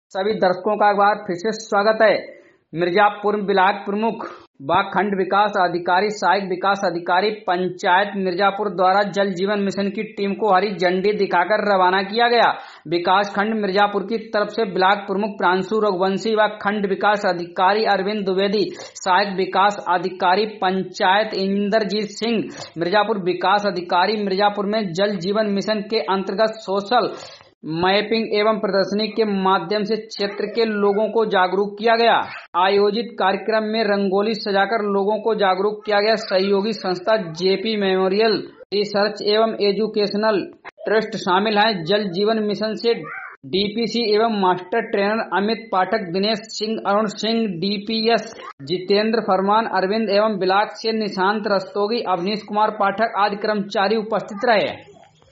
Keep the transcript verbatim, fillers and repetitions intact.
सभी दर्शकों का एक बार फिर से स्वागत है। मिर्जापुर ब्लॉक प्रमुख व खंड विकास अधिकारी सहायक विकास अधिकारी पंचायत मिर्जापुर द्वारा जल जीवन मिशन की टीम को हरी झंडी दिखाकर रवाना किया गया। विकास खंड मिर्जापुर की तरफ से ब्लॉक प्रमुख प्रांशु रघुवंशी व खंड विकास अधिकारी अरविंद द्विवेदी, सहायक विकास अधिकारी पंचायत इंद्रजीत सिंह, मिर्जापुर विकास अधिकारी मिर्जापुर में जल जीवन मिशन के अंतर्गत सोशल मैपिंग एवं प्रदर्शनी के माध्यम से क्षेत्र के लोगों को जागरूक किया गया। आयोजित कार्यक्रम में रंगोली सजाकर लोगों को जागरूक किया गया। सहयोगी संस्था जेपी मेमोरियल रिसर्च एवं एजुकेशनल ट्रस्ट शामिल हैं। जल जीवन मिशन से डीपीसी एवं master trainer Amit Pathak, Dinesh Singh, Arun Singh, DPS Jitendra Farman, Arvind एवं ब्लॉक से निशांत रस्तोगी, अवनीश कुमार पाठक आदि कर्मचारी उपस्थित रहे।